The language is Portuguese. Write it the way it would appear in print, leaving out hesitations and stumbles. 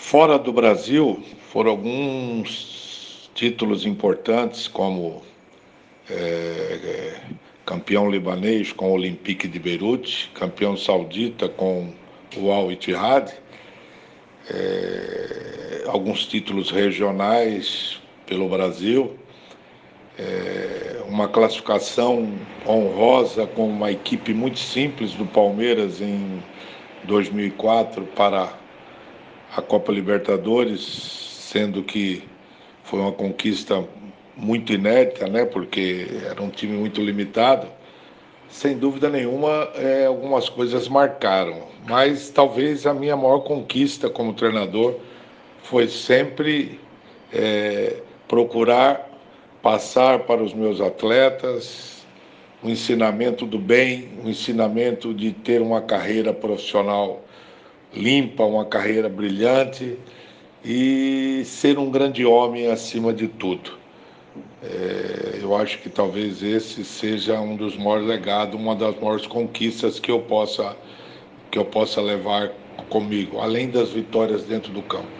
Fora do Brasil, foram alguns títulos importantes, como campeão libanês com o Olympique de Beirute, campeão saudita com o Al Ittihad, alguns títulos regionais pelo Brasil, uma classificação honrosa com uma equipe muito simples do Palmeiras em 2004 para a Copa Libertadores, sendo que foi uma conquista muito inédita, né? Porque era um time muito limitado. Sem dúvida nenhuma, algumas coisas marcaram, mas talvez a minha maior conquista como treinador foi sempre procurar passar para os meus atletas o ensinamento do bem, o ensinamento de ter uma carreira profissional limpa, uma carreira brilhante e ser um grande homem acima de tudo. Eu acho que talvez esse seja um dos maiores legados, uma das maiores conquistas que eu possa levar comigo, além das vitórias dentro do campo.